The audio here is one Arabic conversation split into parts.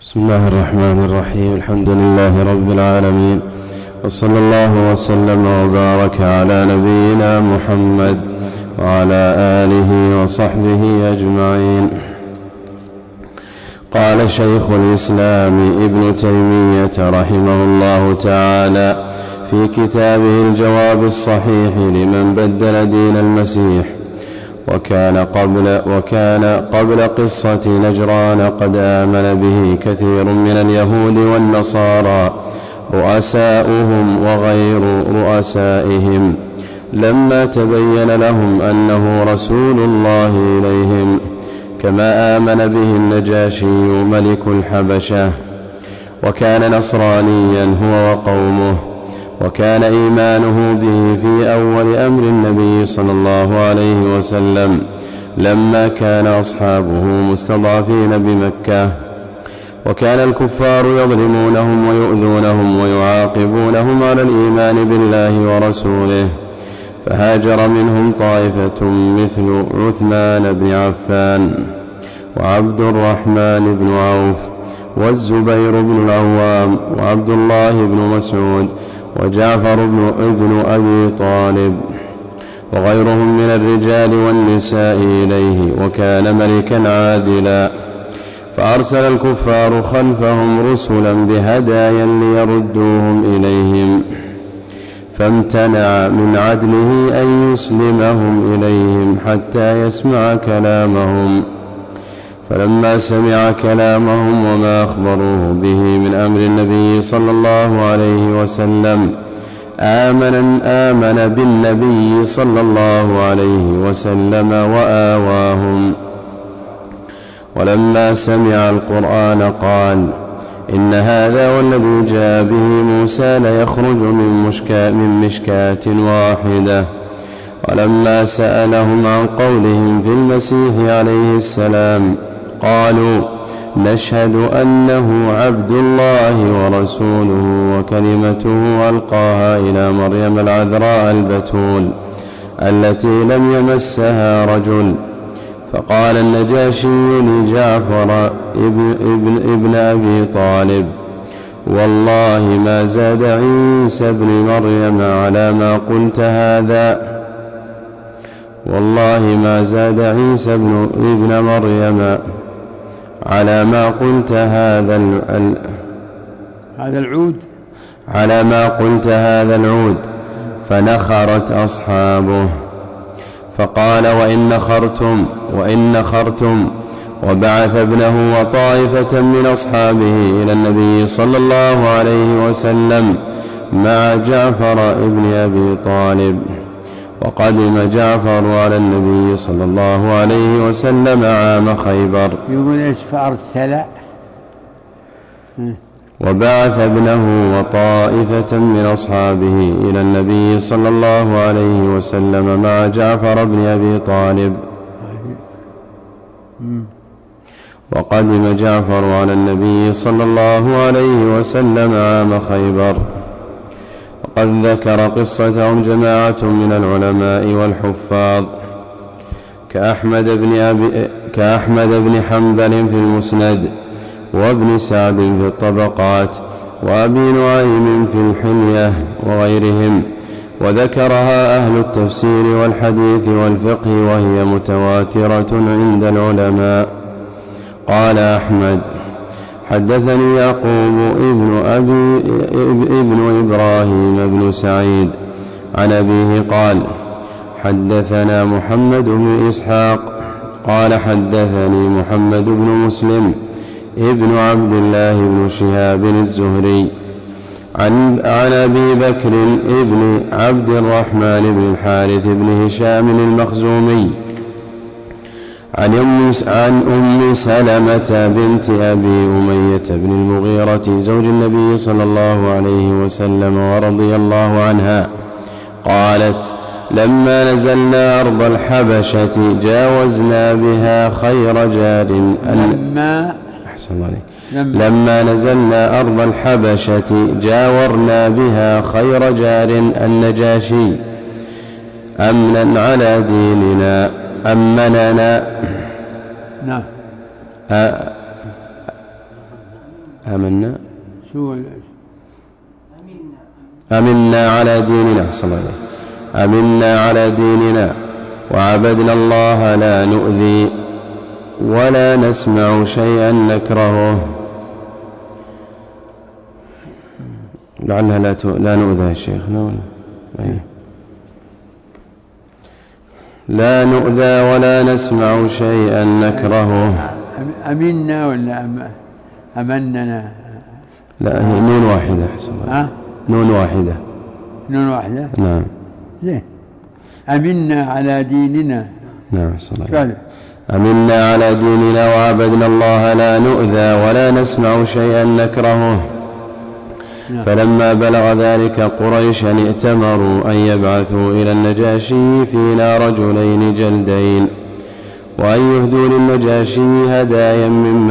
بسم الله الرحمن الرحيم. الحمد لله رب العالمين، وصلى الله وسلم وبارك على نبينا محمد وعلى آله وصحبه أجمعين. قال شيخ الإسلام ابن تيمية رحمه الله تعالى في كتابه الجواب الصحيح لمن بدل دين المسيح: وكان قبل قصة نجران قد آمن به كثير من اليهود والنصارى، رؤساؤهم وغير رؤسائهم، لما تبين لهم أنه رسول الله إليهم، كما آمن به النجاشي ملك الحبشة، وكان نصرانيا هو وقومه، وكان إيمانه به في أول أمر النبي صلى الله عليه وسلم لما كان أصحابه مستضعفين بمكة، وكان الكفار يظلمونهم ويؤذونهم ويعاقبونهم على الإيمان بالله ورسوله، فهاجر منهم طائفة مثل عثمان بن عفان وعبد الرحمن بن عوف والزبير بن العوام وعبد الله بن مسعود وجعفر بن أبي طالب وغيرهم من الرجال والنساء إليه، وكان ملكا عادلا، فأرسل الكفار خلفهم رسلا بهدايا ليردوهم إليهم، فامتنع من عدله أن يسلمهم إليهم حتى يسمع كلامهم، فلما سمع كلامهم وما أخبروه به من أمر النبي صلى الله عليه وسلم آمن بالنبي صلى الله عليه وسلم وآواهم. ولما سمع القرآن قال: إن هذا والذي جاء به موسى ليخرج من مشكاة واحدة. ولما سألهم عن قولهم في المسيح عليه السلام قالوا: نشهد أنه عبد الله ورسوله وكلمته ألقاها إلى مريم العذراء البتول التي لم يمسها رجل. فقال النجاشي لجعفر ابن أبي طالب: والله ما زاد عيسى ابن مريم على ما قلت هذا، والله ما زاد عيسى ابن مريم على ما قلت هذا العود على ما قلت هذا العود. فنخرت أصحابه، فقال: وإن نخرتم وبعث ابنه وطائفة من أصحابه إلى النبي صلى الله عليه وسلم مع جعفر ابن أبي طالب. وقدم جعفر على النبي صلى الله عليه وسلم عام خيبر. وبعث ابنه وطائفة من أصحابه إلى النبي صلى الله عليه وسلم مع جعفر بن أبي طالب. وقدم جعفر على النبي صلى الله عليه وسلم عام خيبر. وقد ذكر قصتهم جماعة من العلماء والحفاظ كأحمد بن حنبل في المسند، وابن سعد في الطبقات، وأبي نعيم في الحلية وغيرهم، وذكرها أهل التفسير والحديث والفقه، وهي متواترة عند العلماء. قال أحمد: حدثني يعقوب ابن إبراهيم بن سعيد عن أبيه قال: حدثنا محمد بن إسحاق قال: حدثني محمد بن مسلم ابن عبد الله بن شهاب الزهري عن أبي بكر ابن عبد الرحمن بن الحارث بن هشام المخزومي عن أم سلمة بنت أبي أمية بن المغيرة زوج النبي صلى الله عليه وسلم ورضي الله عنها قالت: لما نزلنا أرض الحبشة جاوزنا بها خير جار. لما نزلنا أرض الحبشة جاورنا بها خير جار النجاشي أمنا على ديننا أمننا. آمنا أمنا على ديننا صلى الله عليه وسلم. أمنا على ديننا وعبدنا الله لا نؤذي ولا نسمع شيئا نكرهه. لعلها لا نؤذى يا شيخ. لا نؤذى ولا نسمع شيئا نكرهه. أمنا ولا أمننا؟ لا هي نون واحدة. نون واحدة. نعم. زين. أمنا على ديننا. نعم صلى الله عليه وسلم. أمنا على ديننا وعبدنا الله لا نؤذى ولا نسمع شيئا نكرهه. فلما بلغ ذلك قريشا ائتمروا أن يبعثوا إلى النجاشي فينا رجلين جلدين وأن يهدوا للنجاشي هدايا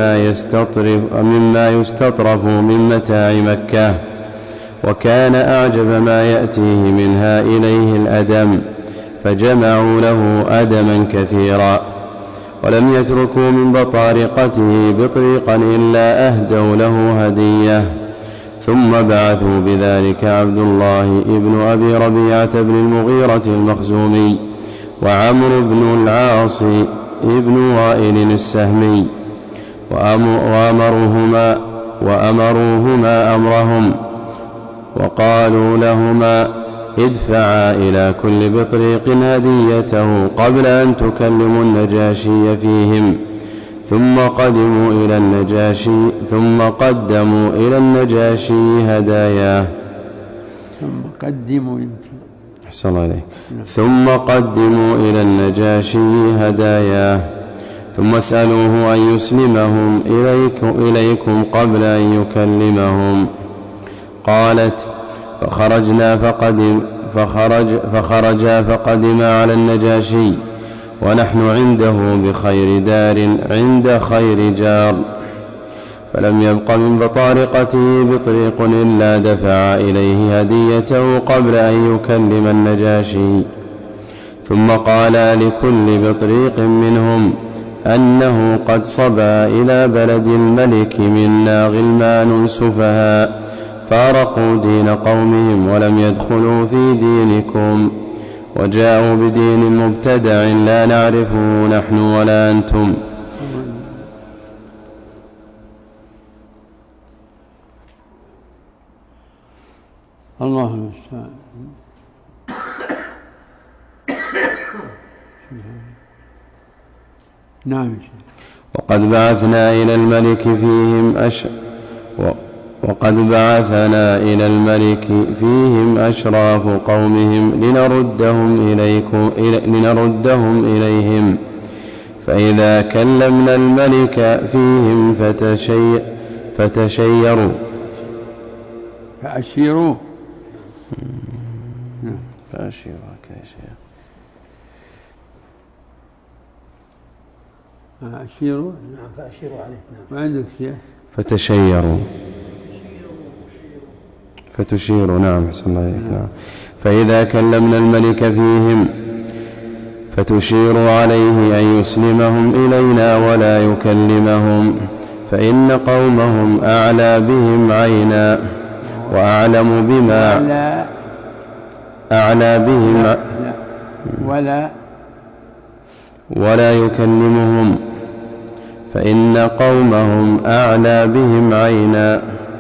مما يستطرف من متاع مكة. وكان أعجب ما يأتيه منها إليه الأدم فجمعوا له أدما كثيرا ولم يتركوا من بطارقته بطريقا إلا أهدوا له هدية. ثم بعثوا بذلك عبد الله ابن أبي ربيعة بن المغيرة المخزومي وعمرو بن العاص ابن وائل السهمي وأمروهما أمرهم وقالوا لهما ادفعا إلى كل بطريق هديته قبل أن تكلموا النجاشي فيهم. ثم قدموا إلى النجاشي هداياه. ثم قدموا إلى النجاشي هداياه ثم سألوه أن يسلمهم إليكم قبل أن يكلمهم. قالت فخرجا فقدما على النجاشي ونحن عنده بخير دار عند خير جار. فلم يبق من بطارقته بطريق إلا دفع إليه هديته قبل أن يكلم النجاشي. ثم قال لكل بطريق منهم أنه قد صبا إلى بلد الملك منا غلمان سفهاء فارقوا دين قومهم ولم يدخلوا في دينكم وجاءوا بدين مبتدع لا نعرفه نحن ولا أنتم. اللهم المستعان. نعم. وقد بعثنا إلى الملك فيهم أشراف قومهم لنردهم إليهم. فإذا كلمنا الملك فيهم فأشيروا فتشيروا. نعم صلى الله عليه وسلم. فإذا كلمنا الملك فيهم فتشيروا عليه أن يسلمهم إلينا ولا يكلمهم فإن قومهم أعلى بهم عينا وأعلم بما أعلى بهم ولا يكلمهم فإن قومهم أعلى بهم عينا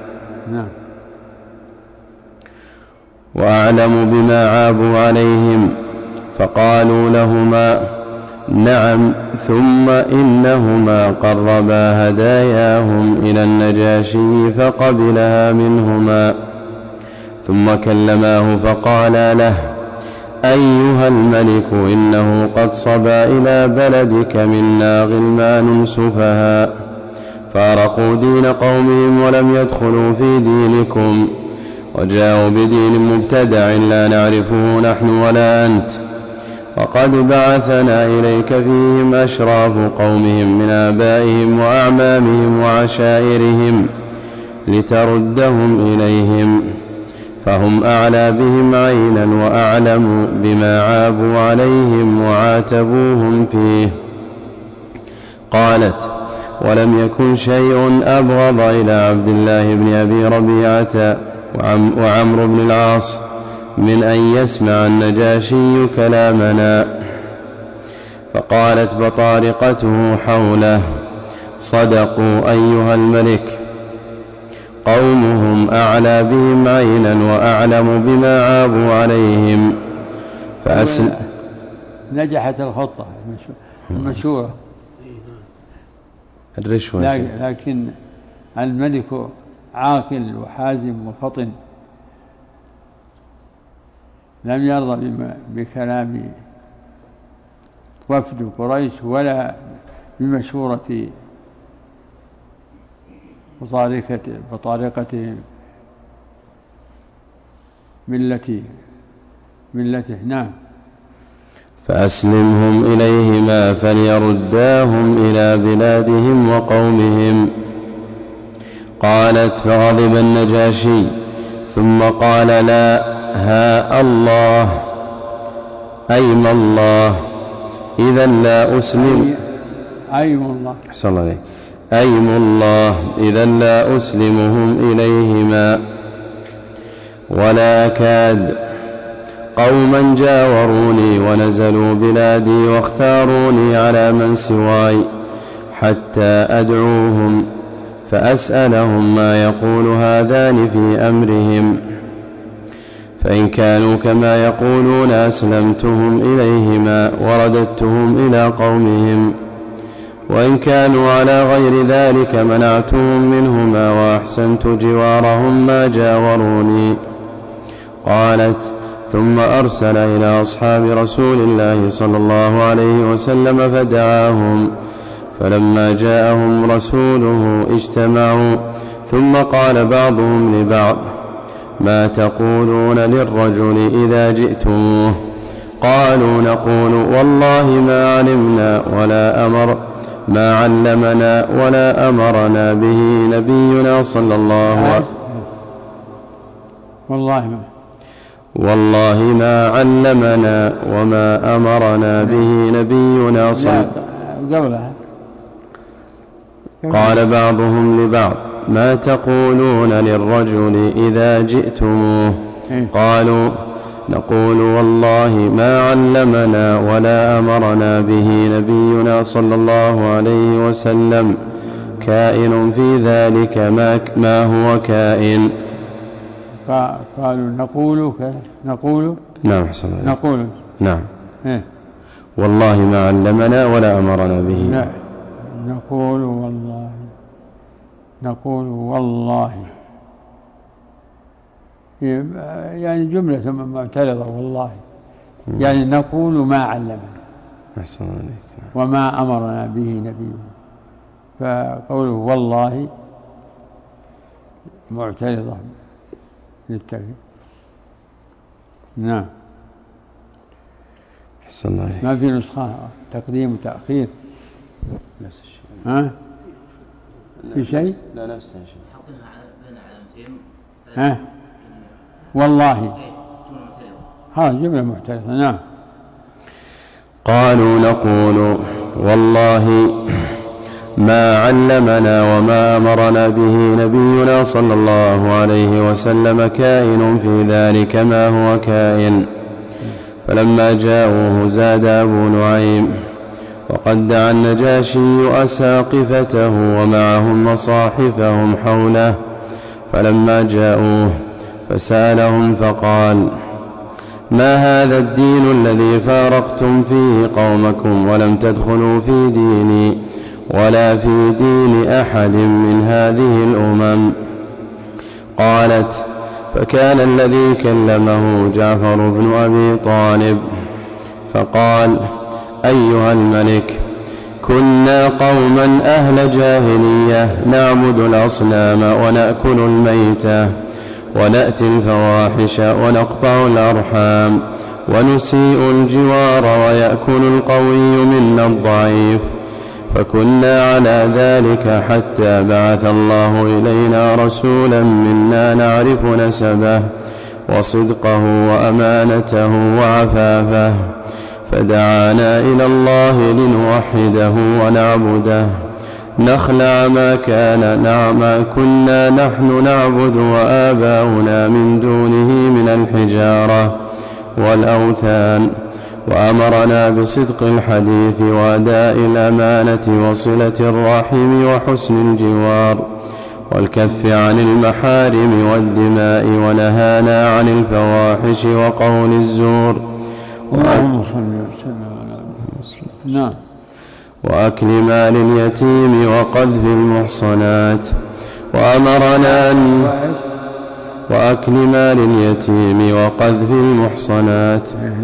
وأعلم بما عابوا عليهم. فقالوا لهما نعم. ثم إنهما قربا هداياهم إلى النجاشي فقبلها منهما. ثم كلماه فقالا له أيها الملك إنه قد صبا إلى بلدك منا غلمان سفهاء فارقوا دين قومهم ولم يدخلوا في دينكم وجاءوا بدين مبتدع لا نعرفه نحن ولا أنت. وقد بعثنا إليك فيهم أشراف قومهم من آبائهم وأعمامهم وعشائرهم لتردهم إليهم فهم أعلى بهم عينا وأعلم بما عابوا عليهم وعاتبوهم فيه. قالت ولم يكن شيء أبغض إلى عبد الله بن أبي ربيعة وعمرو بن العاص من أن يسمع النجاشي كلامنا. فقالت بطارقته حوله: صدقوا أيها الملك، قومهم أعلى بهم عينا وأعلم بما عابوا عليهم. نجحت الخطة المشهورة، الرشوة، لكن الملك عاقل وحازم وفطن، لم يرضى بكلام وفد قريش ولا بمشورة بطارقة ملته. نعم. فأسلمهم إليهما فليرداهم إلى بلادهم وقومهم. قالت: فغضب النجاشي ثم قال: لا، ها الله، أيم الله، إذا لا أسلم. أيم الله، صلى الله عليه، أيم الله، إذا لا أسلمهم إليهما ولا أكاد. قوما جاوروني ونزلوا بلادي واختاروني على من سواي حتى أدعوهم فأسألهم ما يقول هذان في أمرهم، فإن كانوا كما يقولون أسلمتهم إليهما ورددتهم إلى قومهم، وإن كانوا على غير ذلك منعتهم منهما وأحسنت جوارهم ما جاوروني. قالت: ثم أرسل إلى أصحاب رسول الله صلى الله عليه وسلم فدعاهم، فلما جاءهم رسوله اجتمعوا، ثم قال بعضهم لبعض: ما تقولون للرجل إذا جئتموه؟ قالوا: نقول والله ما علمنا ما علمنا ولا أمرنا به نبينا صلى الله عليه وسلم، والله ما علمنا وما أمرنا به نبينا صلى الله عليه وسلم. قال بعضهم لبعض: ما تقولون للرجل إذا جئتموه؟ قالوا: نقول والله ما علمنا ولا أمرنا به نبينا صلى الله عليه وسلم، كائن في ذلك ما هو كائن. قالوا: نقول نعم، نقول نعم، والله ما علمنا ولا أمرنا به. لا، نقول والله يعني جملة معترضة، والله يعني نقول ما علمنا وما أمرنا به نبينا، فقوله والله معترضة للتكذيب. نعم. ما في نسخة تقديم وتأخير؟ نفس الشيء. في شيء؟ لا، نفس الشيء. والله جملة معترضة. نعم. قالوا: نقول والله ما علمنا وما أمرنا به نبينا صلى الله عليه وسلم، كائن في ذلك ما هو كائن. فلما جاءوه زاد أبو نعيم: وقد دعا النجاشي أساقفته ومعهم مصاحفهم حوله، فلما جاءوه فسألهم فقال: ما هذا الدين الذي فارقتم فيه قومكم ولم تدخلوا في ديني ولا في دين أحد من هذه الأمم؟ قالت: فكان الذي كلمه جعفر بن أبي طالب فقال: أيها الملك، كنا قوما أهل جاهلية نعبد الأصنام ونأكل الميتة ونأتي الفواحش ونقطع الأرحام ونسيء الجوار ويأكل القوي منا الضعيف، فكنا على ذلك حتى بعث الله إلينا رسولا منا نعرف نسبه وصدقه وأمانته وعفافه، فدعانا إلى الله لنوحده ونعبده، نخلع ما كنا نحن نعبد وآباؤنا من دونه من الحجارة والأوثان، وأمرنا بصدق الحديث وأداء الأمانة وصلة الرحم وحسن الجوار والكف عن المحارم والدماء، ونهانا عن الفواحش وقول الزور وأكل مال اليتيم وقذف المحصنات، وأكل مال اليتيم وقذف المحصنات.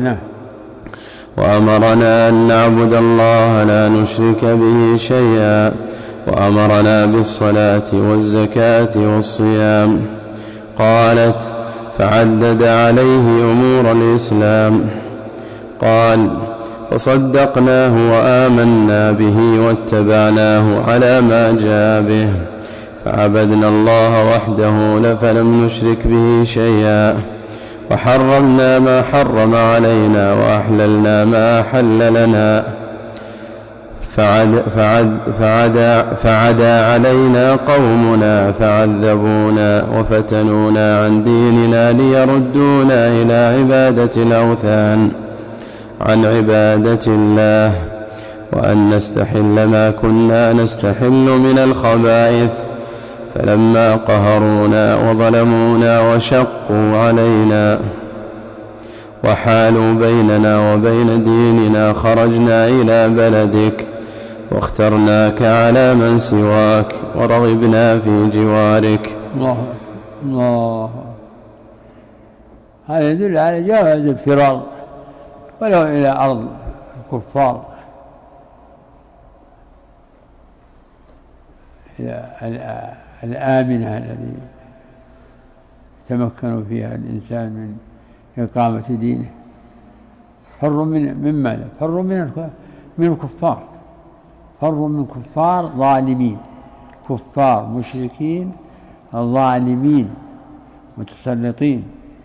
وأمرنا أن نعبد الله لا نشرك به شيئا، وأمرنا بالصلاة والزكاة والصيام. قالت: فعدد عليه أمور الإسلام. قال: فصدقناه وآمنا به واتبعناه على ما جاء به، فعبدنا الله وحده فلم نشرك به شيئا، وحرمنا ما حرم علينا وأحللنا ما أحل لنا، فعدا علينا قومنا فعذبونا وفتنونا عن ديننا ليردونا إلى عبادة الأوثان عن عبادة الله، وأن نستحل ما كنا نستحل من الخبائث، فلما قهرونا وظلمونا وشقوا علينا وحالوا بيننا وبين ديننا خرجنا إلى بلدك واخترناك على من سواك ورغبنا في جوارك. الله هذا يدل على جواز الفرار ولو إلى أرض الكفار، الآمنة التي يتمكن فيها الإنسان من إقامة دينه، فر من ماذا؟ فر من الكفار، فر من كفار ظالمين، كفار مشركين ظالمين متسلطين،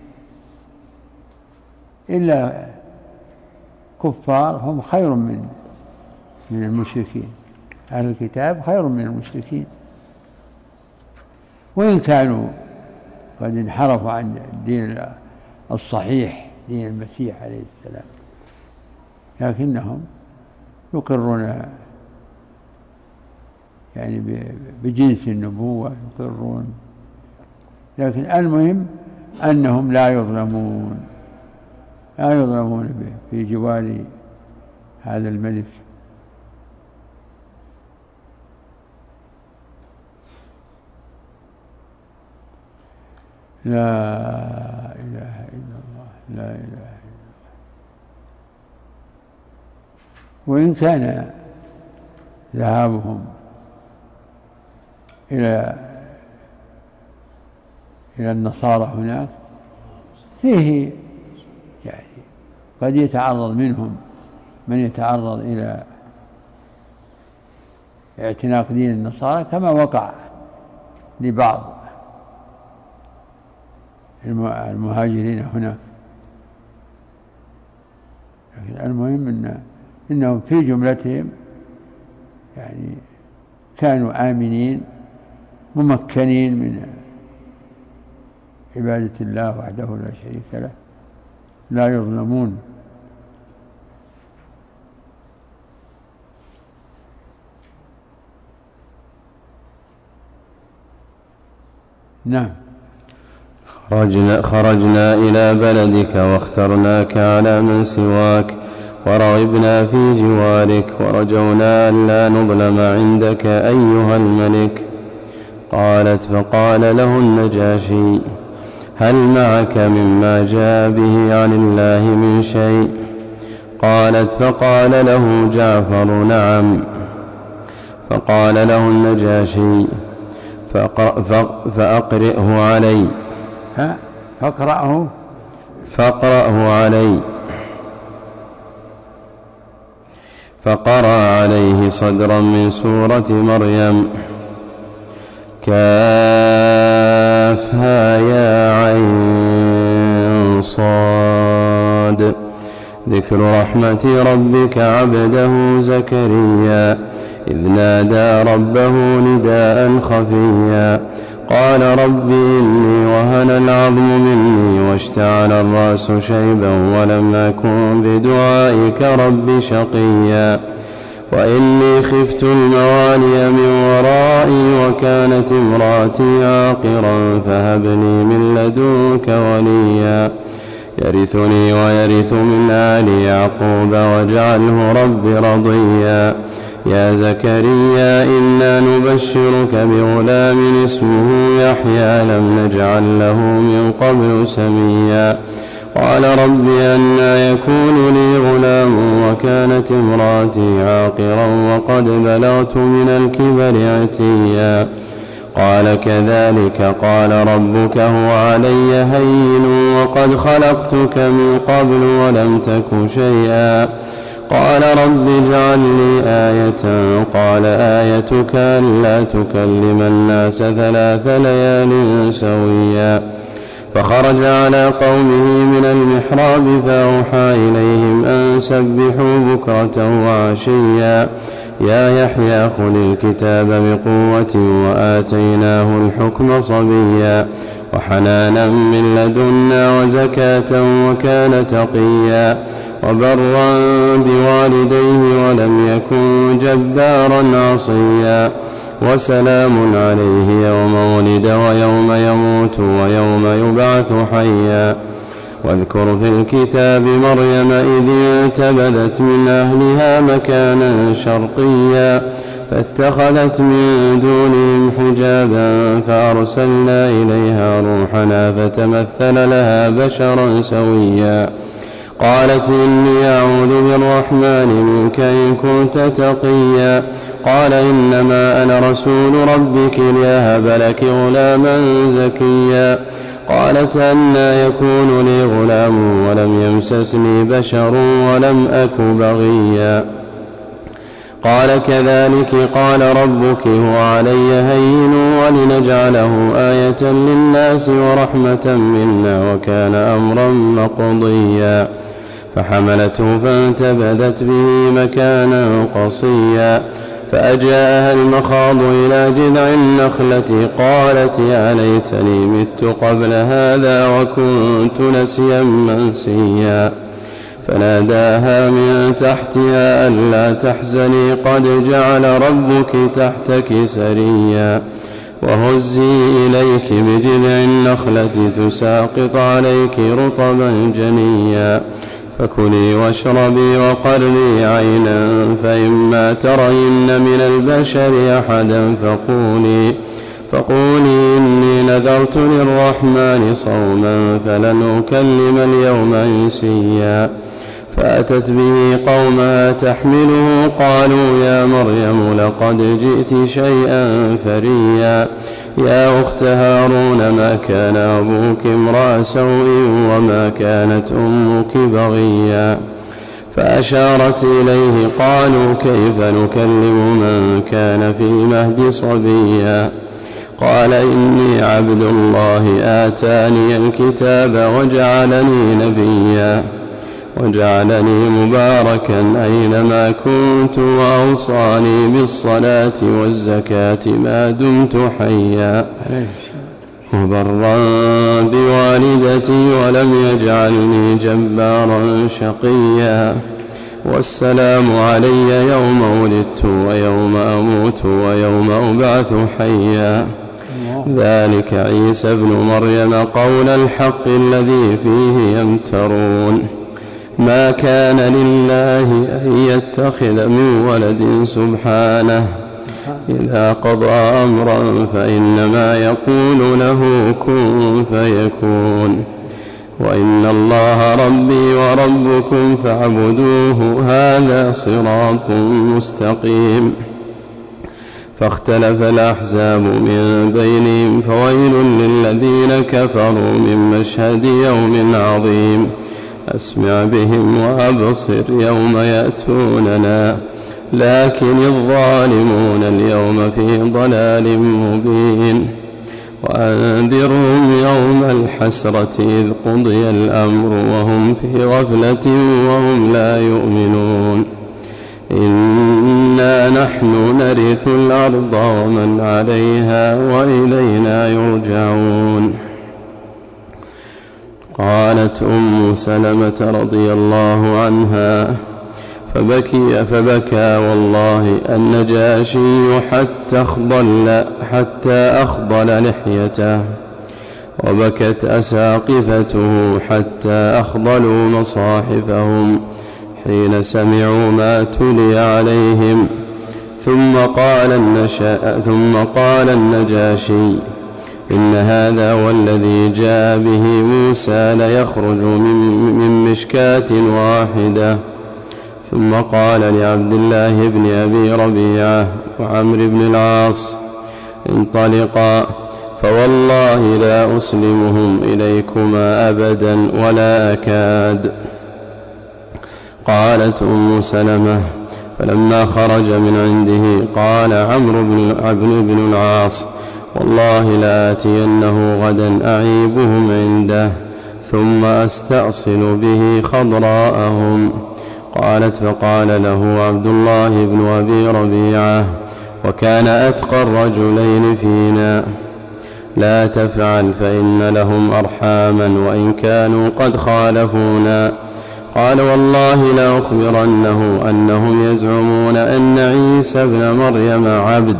إلا كفار هم خير من المشركين، أهل الكتاب خير من المشركين، وإن كانوا قد انحرفوا عن الدين الصحيح دين المسيح عليه السلام، لكنهم يقرون يعني بجنس النبوة يقرون، لكن المهم أنهم لا يظلمون في جوار هذا الملك. لا إله إلا الله، لا إله إلا الله. وإن كان ذهابهم إلى النصارى هناك فيه يعني قد يتعرض منهم من يتعرض إلى اعتناق دين النصارى كما وقع لبعض المهاجرين هناك، لكن المهم إنهم في جملتهم يعني كانوا آمنين ممكنين من عبادة الله وحده لا شريك له، لا يظلمون. نعم. خرجنا إلى بلدك واخترناك على من سواك ورغبنا في جوارك ورجونا أن لا نظلم عندك أيها الملك. قالت: فقال له النجاشي: هل معك مما جاء به عن الله من شيء؟ قالت: فقال له جعفر: نعم. فقال له النجاشي: فأقرئه علي. فاقرأه علي. فقرأ عليه صدرا من سورة مريم: كافها يا عين صاد. ذكر رحمة ربك عبده زكريا إذ نادى ربه نداء خفيا قال رب إني وهن العظم مني واشتعل الرأس شيبا ولم أكن بدعائك رب شقيا وإني خفت الموالي من ورائي وكانت امرأتي عاقرا فهب لي من لدنك وليا يرثني ويرث من آل يعقوب واجعله رب رضيا يا زكريا إنا نبشرك بغلام اسمه يحيى لم نجعل له من قبل سميا قال رب أنى يكون لي غلام وكانت امرأتي عاقرا وقد بلغت من الكبر عتيا قال كذلك قال ربك هو علي هين وقد خلقتك من قبل ولم تك شيئا قال رب اجعل لي آية قال آيتك ألا تكلم الناس 3 ليال سويا فخرج على قومه من المحراب فأوحى إليهم أن سبحوا بكرة وعشيا يا يحيى خذ الكتاب بقوة وآتيناه الحكم صبيا وحنانا من لدنا وزكاة وكان تقيا وبرا بوالديه ولم يكن جبارا عصيا وسلام عليه يوم ولد ويوم يموت ويوم يبعث حيا واذكر في الكتاب مريم إذ انتبذت من أهلها مكانا شرقيا فاتخذت من دونهم حجابا فأرسلنا إليها روحنا فتمثل لها بشرا سويا قالت إني أعوذ بالرحمن منك إن كنت تقيا قال إنما أنا رسول ربك لأهب لك غلاما زكيا قالت أنى يكون لي غلام ولم يمسسني بشر ولم أك بغيا قال كذلك قال ربك هو علي هين ولنجعله آية للناس ورحمة منا وكان أمرا مقضيا فحملته فانتبذت به مكانا قصيا فأجاءها المخاض إلى جذع النخلة قالت يا ليتني مت قبل هذا وكنت نسيا منسيا فناداها من تحتها ألا تحزني قد جعل ربك تحتك سريا وهزي إليك بجذع النخلة تساقط عليك رطبا جنيا فكلي واشربي وقري عينا فإما ترين من البشر أحدا فقولي إني نذرت للرحمن صوما فلن أكلم اليوم إنسيا فأتت به قومها تحمله قالوا يا مريم لقد جئت شيئا فريا يا أخت هارون ما كان أبوك امرأ سوء وما كانت أمك بغيا فأشارت إليه قالوا كيف نكلم من كان في المهد صبيا قال إني عبد الله آتاني الكتاب وجعلني نبيا وجعلني مباركا أينما كنت وأوصاني بالصلاة والزكاة ما دمت حيا وبرا بوالدتي ولم يجعلني جبارا شقيا والسلام علي يوم ولدت ويوم أموت ويوم أبعث حيا ذلك عيسى ابن مريم قول الحق الذي فيه يمترون ما كان لله أن يتخذ من ولد سبحانه إذا قضى أمرا فإنما يقول له كن فيكون وإن الله ربي وربكم فاعبدوه هذا صراط مستقيم فاختلف الأحزاب من بينهم فويل للذين كفروا من مشهد يوم عظيم أسمع بهم وأبصر يوم يأتوننا لكن الظالمون اليوم في ضلال مبين وأنذرهم يوم الحسرة إذ قضي الأمر وهم في غفلة وهم لا يؤمنون إنا نحن نرث الأرض ومن عليها وإلينا يرجعون. قالت أم سلمة رضي الله عنها فبكى والله النجاشي حتى أخضل لحيته، وبكت أساقفته حتى أخضلوا مصاحفهم حين سمعوا ما تلي عليهم. ثم قال النجاشي إن هذا والذي جاء به موسى ليخرج من مشكاة واحدة. ثم قال لعبد الله بن أبي ربيعة وعمرو بن العاص انطلقا، فوالله لا أسلمهم إليكما أبدا ولا أكاد. قالت أم سلمة فلما خرج من عنده قال عمرو بن العاص والله لآتينه غدا أعيبهم عنده ثم أستأصل به خضراءهم. قالت فقال له عبد الله بن أبي ربيعة وكان أتقى الرجلين فينا لا تفعل فإن لهم أرحاما وإن كانوا قد خالفونا. قال والله لأخبرنه أنهم يزعمون أن عيسى بن مريم عبد.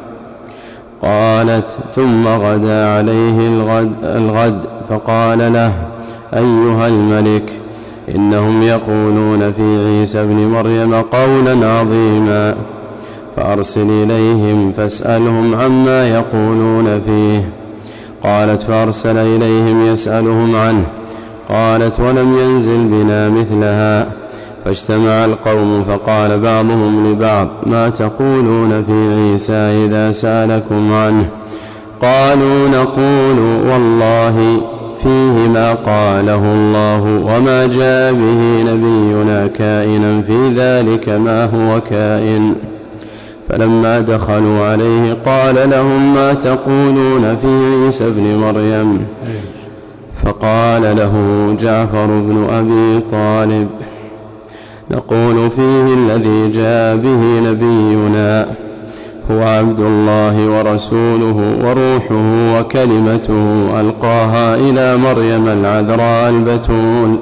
قالت ثم غدا عليه الغد فقال له أيها الملك إنهم يقولون في عيسى بن مريم قولا عظيما، فأرسل إليهم فاسألهم عما يقولون فيه. قالت فأرسل إليهم يسألهم عنه. قالت ولم ينزل بنا مثلها. فاجتمع القوم فقال بعضهم لبعض ما تقولون في عيسى إذا سألكم عنه؟ قالوا نقول والله فيه ما قاله الله وما جاء به نبينا كائنا في ذلك ما هو كائن. فلما دخلوا عليه قال لهم ما تقولون في عيسى بن مريم؟ فقال له جعفر بن أبي طالب نقول فيه الذي جاء به نبينا هو عبد الله ورسوله وروحه وكلمته ألقاها إلى مريم العذراء البتول.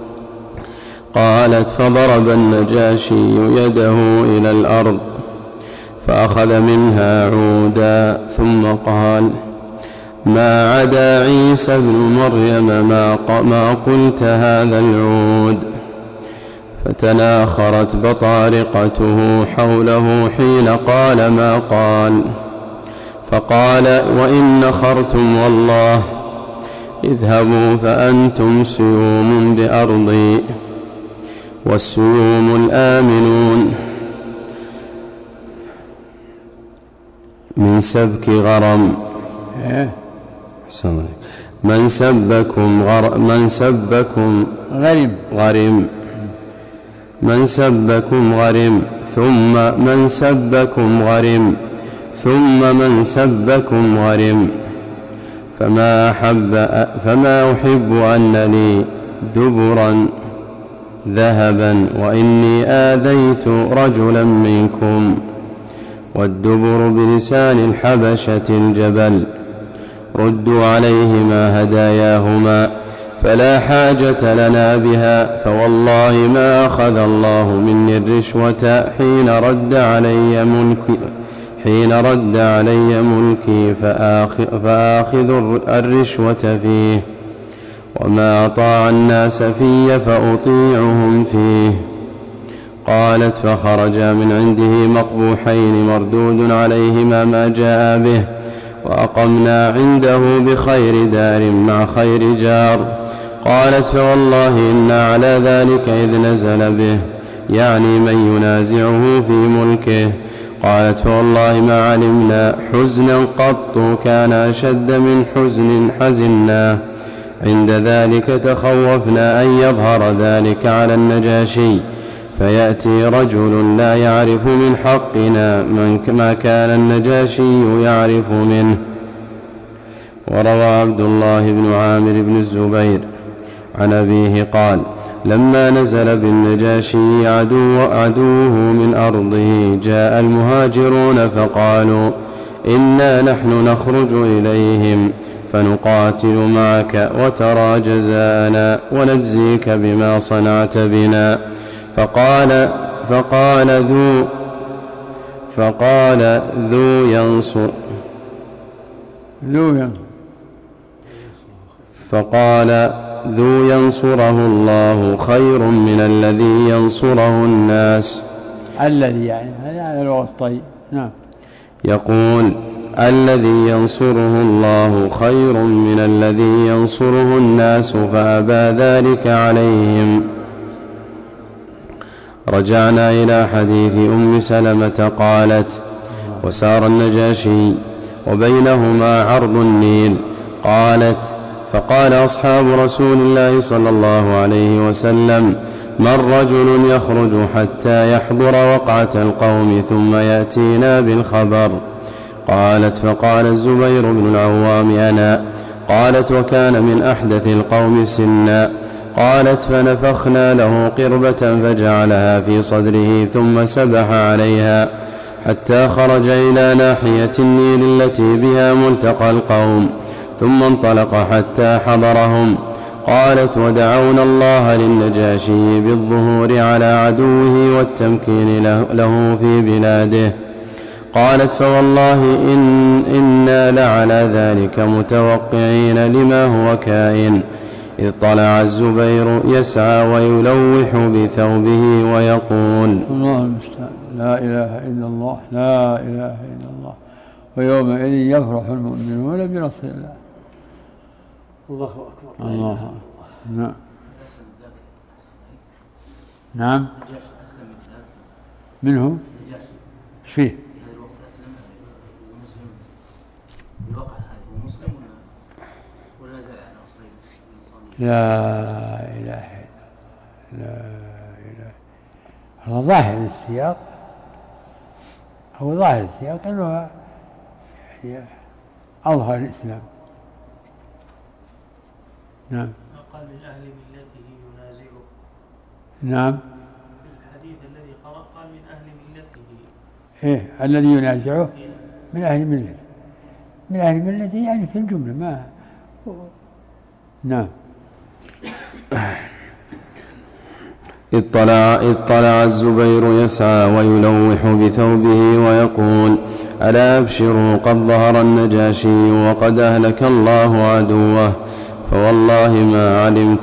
قالت فضرب النجاشي يده إلى الأرض فأخذ منها عودا ثم قال ما عدا عيسى بن مريم ما قلت هذا العود. فتناخرت بطارقته حوله حين قال ما قال. فقال وإن نخرتم والله اذهبوا فأنتم سيوم بأرضي والسيوم الآمنون من سبك غرم. من سبكم غرم من سبكم غرم ثم من سبكم غرم ثم من سبكم غرم. فما أحب أن لي دبرا ذهبا وإني آذيت رجلا منكم والدبر بلسان الحبشة الجبل. ردوا عليهما هداياهما فلا حاجة لنا بها فوالله ما أخذ الله مني الرشوة حين رد علي ملكي فآخذ الرشوة فيه وما أطاع الناس في فأطيعهم فيه. قالت فخرجا من عنده مقبوحين مردود عليهما ما جاء به وأقمنا عنده بخير دار مع خير جار. قالت فوالله إنا على ذلك إذ نزل به يعني من ينازعه في ملكه. قالت فوالله ما علمنا حزنا قط كان أشد من حزن حزنا. عند ذلك تخوفنا أن يظهر ذلك على النجاشي فيأتي رجل لا يعرف من حقنا ما كان النجاشي يعرف منه. وروى عبد الله بن عامر بن الزبير عن أبيه قال لما نزل بالنجاشي عدوه من أرضه جاء المهاجرون فقالوا إنا نحن نخرج إليهم فنقاتل معك وترى جزاءنا ونجزيك بما صنعت بنا. فقال ذو ينصره الله خير من الذي ينصره الناس. الذي يعني هذا الوقت الطيب. نعم. يقول الذي ينصره الله خير من الذي ينصره الناس فأبى ذلك عليهم. رجعنا إلى حديث أم سلمة قالت وسار النجاشي وبينهما عرض النيل. قالت فقال أصحاب رسول الله صلى الله عليه وسلم من رجل يخرج حتى يحضر وقعة القوم ثم يأتينا بالخبر. قالت فقال الزبير بن العوام أنا. قالت وكان من أحدث القوم سنا. قالت فنفخنا له قربة فجعلها في صدره ثم سبح عليها حتى خرج إلى ناحية النيل التي بها ملتقى القوم ثم انطلق حتى حضرهم. قالت ودعونا الله للنجاشي بالظهور على عدوه والتمكين له في بلاده. قالت فوالله إنا لعلى ذلك متوقعين لما هو كائن. إذ طلع الزبير يسعى ويلوح بثوبه ويقول الله المستعان لا إله إلا الله لا إله إلا الله ويومئذ يفرح المؤمنون بنصر الله. الله أكبر. الله أكبر. نعم. نعم. منه ايش فيه؟ لا إله إلا الله لا إله. هذا ظاهر السياق أنه يعني أظهر الإسلام. نعم. قال من أهل ملته ينازعه. نعم. في الحديث الذي قرأ قال من أهل ملته. إيه الذي ينازعه من أهل ملته. من أهل ملته يعني في الجملة ما. نعم. اطلع الزبير يسعى ويلوح بثوبه ويقول ألا أبشروا قد ظهر النجاشي وقد أهلك الله عدوه فوالله ما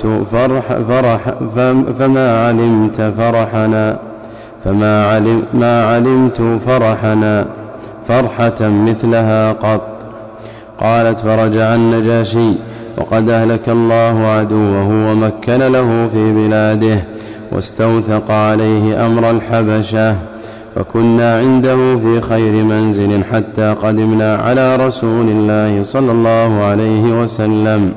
علمت فرحنا فرحة مثلها قط. قالت فرجع النجاشي وقد أهلك الله عدوه ومكن له في بلاده واستوثق عليه أمر الحبشة. فكنا عنده في خير منزل حتى قدمنا على رسول الله صلى الله عليه وسلم.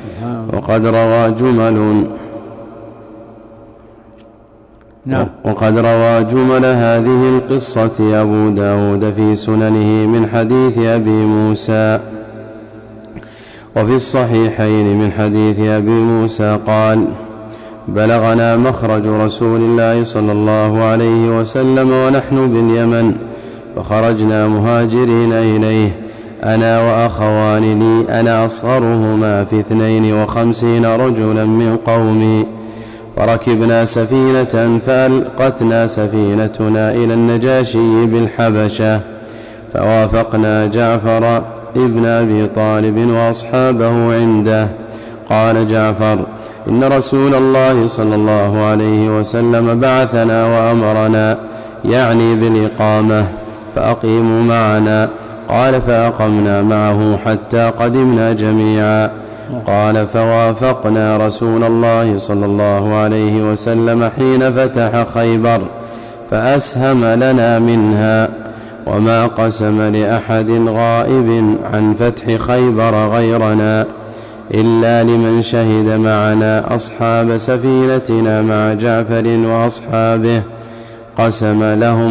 وقد روى جمل هذه القصة أبو داود في سننه من حديث أبي موسى. وفي الصحيحين من حديث أبي موسى قال بلغنا مخرج رسول الله صلى الله عليه وسلم ونحن باليمن فخرجنا مهاجرين إليه أنا وأخوان لي أنا أصغرهما في 52 رجلا من قومي. فركبنا سفينة فألقتنا سفينتنا إلى النجاشي بالحبشة فوافقنا جعفر ابن أبي طالب وأصحابه عنده. قال جعفر إن رسول الله صلى الله عليه وسلم بعثنا وأمرنا يعني بالإقامة فأقيموا معنا. قال فأقمنا معه حتى قدمنا جميعا. قال فوافقنا رسول الله صلى الله عليه وسلم حين فتح خيبر فأسهم لنا منها وما قسم لأحد غائب عن فتح خيبر غيرنا إلا لمن شهد معنا أصحاب سفينتنا مع جعفر وأصحابه قسم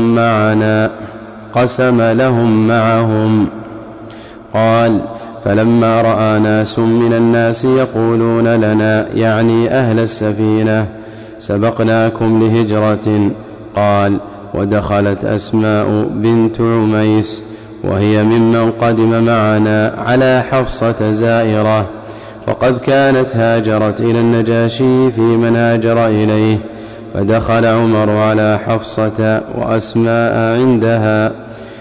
لهم معهم. قال فلما رأى ناس من الناس يقولون لنا يعني أهل السفينة سبقناكم لهجرة. قال: ودخلت أسماء بنت عميس وهي ممن قدم معنا على حفصة زائرة، وقد كانت هاجرت إلى النجاشي في من هاجر إليه، فدخل عمر على حفصة وأسماء عندها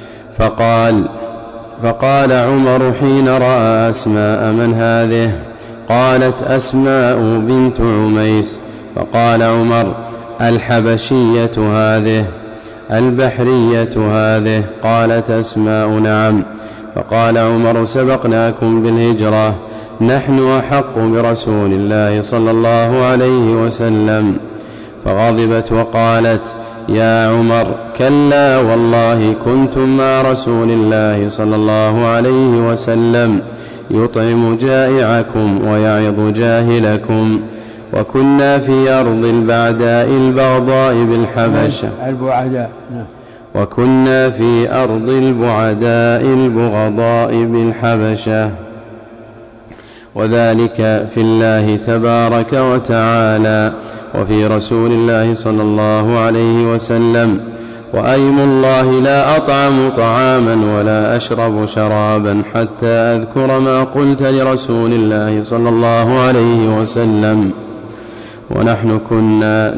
فقال عمر حين رأى أسماء: من هذه؟ قالت: أسماء بنت عميس. فقال عمر: الحبشية هذه؟ البحرية هذه؟ قالت أسماء: نعم. فقال عمر: سبقناكم بالهجرة، نحن أحق برسول الله صلى الله عليه وسلم. فغضبت وقالت: يا عمر، كلا والله كنتم مع رسول الله صلى الله عليه وسلم، يطعم جائعكم ويعظ جاهلكم، وكنا في أرض البعداء البغضاء بالحبشة، وكنا في أرض البعداء البغضاء بالحبشة، وذلك في الله تبارك وتعالى وفي رسول الله صلى الله عليه وسلم. وأيم الله لا أطعم طعاما ولا أشرب شرابا حتى أذكر ما قلت لرسول الله صلى الله عليه وسلم، ونحن كنا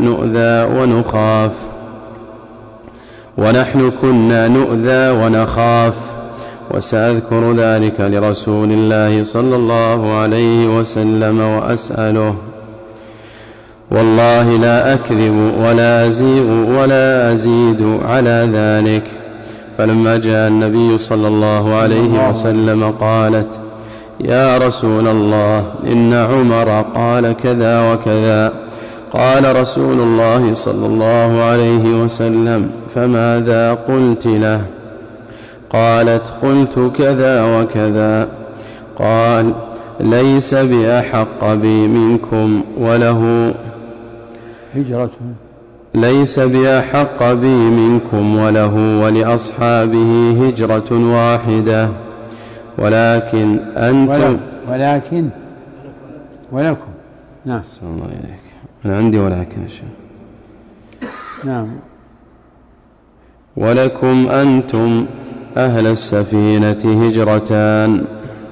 نؤذى ونخاف، وسأذكر ذلك لرسول الله صلى الله عليه وسلم وأسأله، والله لا أكذب ولا أزيغ ولا أزيد على ذلك. فلما جاء النبي صلى الله عليه وسلم قالت: يا رسول الله، إن عمر قال كذا وكذا. قال رسول الله صلى الله عليه وسلم: فماذا قلت له؟ قالت: قلت كذا وكذا. قال: ليس بأحق بي منكم وله ولأصحابه هجرة واحدة، ولكن أنتم ولكم. نعم. الله إليك. أنا عندي ولكن نعم. ولكم أنتم أهل السفينة هجرتان.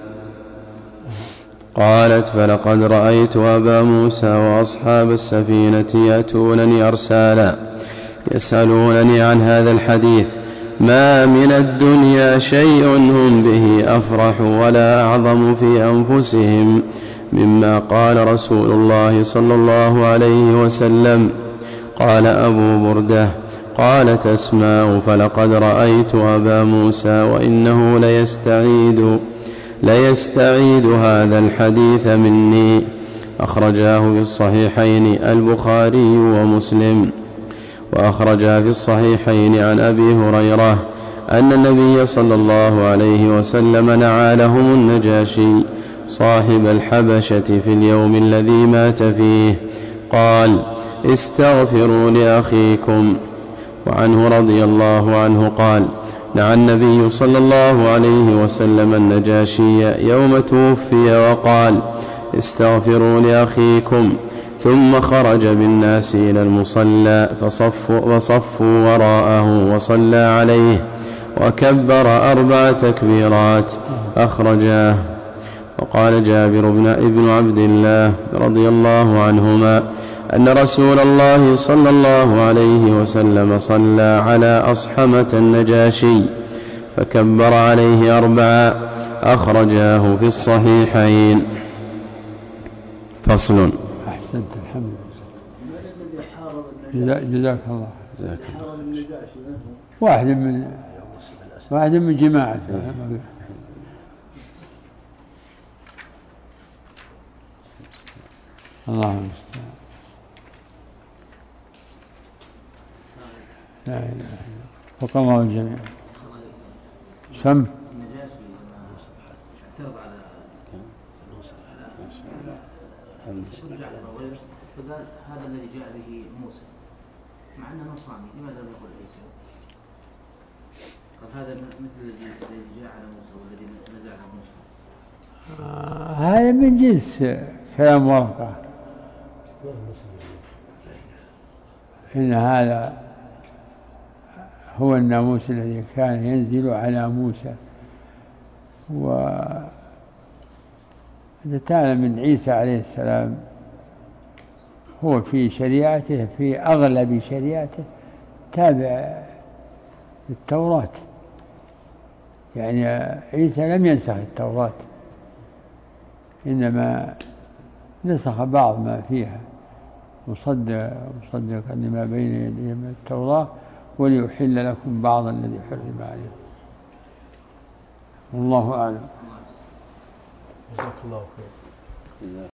قالت: فلقد رأيت أبا موسى وأصحاب السفينة يأتونني أرسالا يسألونني عن هذا الحديث، ما من الدنيا شيء هم به أفرح ولا أعظم في أنفسهم مما قال رسول الله صلى الله عليه وسلم. قال أبو بردة: قالت أسماء: فلقد رأيت أبا موسى وإنه ليستعيد هذا الحديث مني. أخرجاه في الصحيحين البخاري ومسلم. وأخرجا في الصحيحين عن أبي هريرة أن النبي صلى الله عليه وسلم نعى لهم النجاشي صاحب الحبشة في اليوم الذي مات فيه، قال: استغفروا لأخيكم. وعنه رضي الله عنه قال: نعى النبي صلى الله عليه وسلم النجاشي يوم توفي وقال: استغفروا لأخيكم، ثم خرج بالناس إلى المصلى فصفوا وراءه وصلى عليه وكبر 4 تكبيرات. أخرجاه. وقال جابر بن عبد الله رضي الله عنهما أن رسول الله صلى الله عليه وسلم صلى على أصحمة النجاشي فكبر عليه 4. أخرجاه في الصحيحين. فصل. أحسنت، الحمد لله. جزاك الله. واحد من جماعة. الله المستعان. لا إله إلا الله. فق الله الجميع. سم. فقال: هذا الذي جاء به موسى مع أنه نصراني، لماذا لم يقل عيسى؟ قال: هذا مثل الذي جاء على موسى والذي نزع على موسى. هذا من جنس كلام ورقة. إن هذا هو الناموس الذي كان ينزل على موسى. وإذا تعلم من عيسى عليه السلام هو في شريعته، في أغلب شريعته تابع للتوراة، يعني عيسى لم ينسخ التوراة، إنما نسخ بعض ما فيها مصدقا لما بين يديه من التوراة وليحل لكم بعض الذي حرم عليكم. والله أعلم. جزاك الله خير.